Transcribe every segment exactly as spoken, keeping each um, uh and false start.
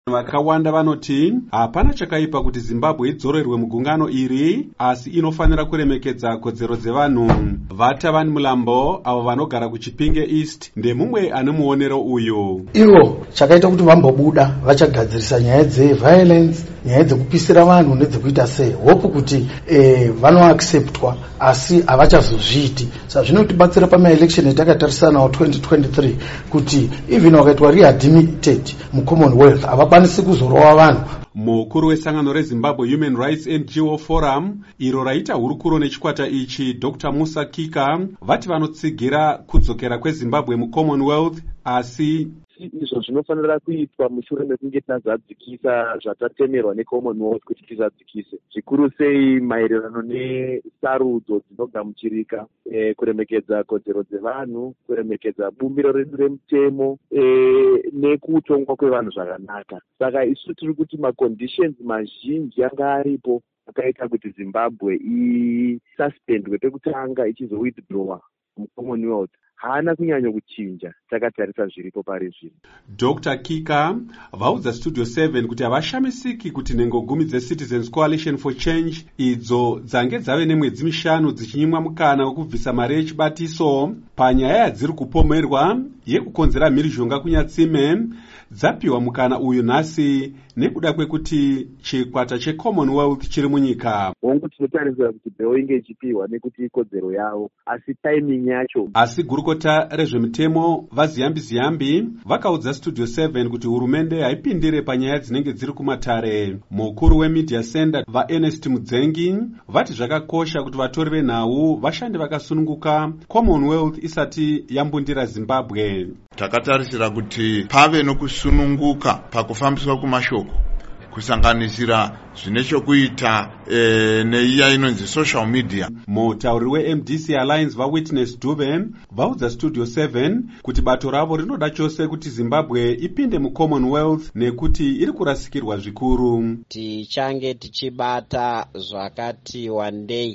Vakawanda vanoti hapana chakaipa kuti Zimbabwe idzorerwe mugungano iri, asi inofanira kuremekedza kodzero dzevanhu. Vatavani Mulambo avo vanogara kuChipinge East ndemumwe ane muonero uyu. Ivo chakaita kuti vambobuda vachagadzirisa nyaya dzeviolence, nyaya dzekupisira vanhu nedzekuita sei. Hope kuti eh, vanoacceptwa asi havachazozviiti. Saka zvinotibatsira pamaelection etakatarisana nawo twenty twenty-three kuti even wakaitwa readmitted muCommonwealth havakwanisi kuzorova vanhu. Mukuru wesangano reZimbabwe Human Rights N G O Forum iro raita hurukuro nechikwata ichi Doctor Musa Kika vati vanotsigira kudzokera kweZimbabwe muCommonwealth asi izvo zvinofanira kuitwa mushure mekunge tazadzikisa zvatatemerwa neCommonwealth kuti tizadzikise, zvikuru sei maererano nesarudzo dzinogamuchirika, e, kuremekedza kodzero dzevanhu, kuremekedza bumbiro redu remutemo, e, nekutongwa kwevanhu zvakanaka. Saka isu tiri kuti maconditions mazhinji anga aripo akaita kuti Zimbabwe isuspendwe pekutanga ichizo withdrawa muCommonwealth haana kunyanya kuchinja takatarisa zviripo pari zvino. Doctor Kika vaudza Studio seven kuti havashamisiki kuti nhengo gumi dzeCitizens Coalition for Change idzo dzange dzave nemwedzi mishanu dzichinyimwa mukana wekubvisa mari yechibatiso panyaya yadziri kupomerwa yekukonzera mhirizhonga kunyatsime dzapiwa mukana uyu nhasi nekuda kwekuti chikwata cheCommonwealth chiri munyika. Hongu tinotarisira kuti bheo inge ichipiwa nekuti ikodzero yavo, asi timing yacho. Asi gurukota rezvemutemo vaZiyambi Ziyambi vakaudza Studio seven kuti hurumende haipindire panyaya dzinenge dziri kumatare. Mukuru weMedia Center vaErnest Mudzengi vati zvakakosha kuti vatori venhau vashande vakasununguka Commonwealth isati yambundira Zimbabwe. Takatarisira kuti pave nokusununguka pakufambiswa kumashoko kusanganisira zvine chokuita e, neiya inonzi social media. Mutauri weM D C Alliance vaWitness Dube vaudza Studio seven kuti bato ravo rinoda chose kuti Zimbabwe ipinde muCommonwealth nekuti iri kurasikirwa zvikuru. Tichange tichibata zvakati wandei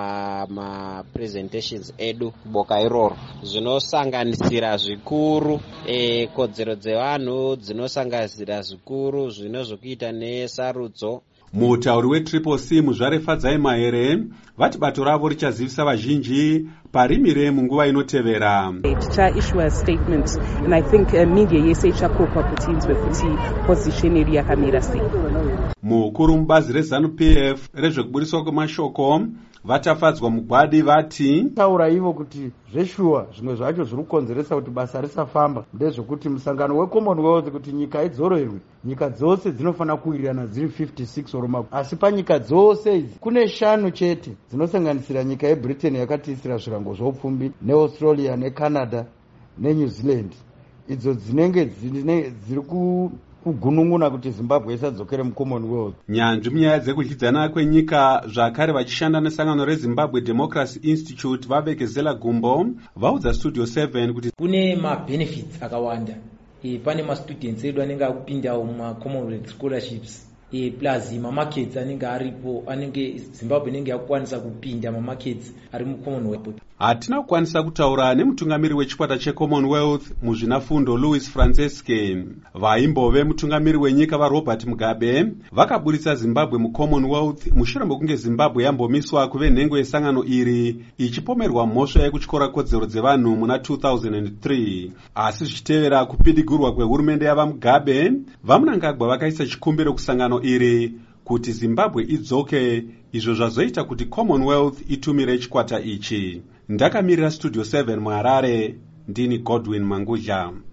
pamapresentations edu boka iroro zvinosanganisira zvikuru e, kodzero dzevanhu, dzinosanganisira zvikuru zvino zvokuita nesarudzo. Mutauri weTriple C Muzvare Fadzai Mahere vati bato ravo richazivisa vazhinji parimire munguva inotevera. Tichaissue a statement and I think uh, media yese ichakopa kuti inzwe kuti position iri yakamira sei. Mukuru mubazi reZanu P F rezvekuburiswa kwemashoko vatafadzwa mugwadi vati taura ivo kuti zveshuwa zvimwe zvacho zviri kukonzeresa kuti basa risafamba ndezvekuti musangano weCommonwealth kuti nyika idzorerwe, nyika dzose dzinofanira kuwirirana dziri fifty-six oroma, asi panyika dzose idzi kune shanu chete dzinosanganisira nyika yeBritain yakatiisira zvirango zvoupfumbi neAustralia neCanada neNew Zealand, idzo dzinenge dziri ku kugunun'una kuti Zimbabwe isadzokere muCommonwealth. Nyanzvi munyaya dzekudyidzana kwenyika zvakare vachishanda nesangano reZimbabwe Democracy Institute vavekezela gumbo vaudza Studio seven kuti kune mabenefits akawanda. E, pane mastudents edu anenge akupindawo mumaCommonwealth scholarships, e, plus mamarkets anenge aripo, anenge Zimbabwe inenge yakukwanisa kupinda mamarkets ari muCommonwealth. Hatina kukwanisa kutaura nemutungamiri wechikwata cheCommonwealth muzvinafundo Louis Franceske. Vaimbove mutungamiri wenyika vaRobert Mugabe vakaburitsa Zimbabwe muCommonwealth mushure mekunge Zimbabwe yambomiswa kuve nhengo yesangano iri ichipomerwa mhosva yekutyora kodzero dzevanhu muna two thousand three. Asi zvichitevera kupidigurwa kwehurumende yavaMugabe, vaMnangagwa vakaisa chikumbiro kusangano iri kuti Zimbabwe idzoke, izvo zvazoita kuti Commonwealth itumire chikwata ichi. Ndakamirira Studio seven muHarare, ndini Godwin Mangudya.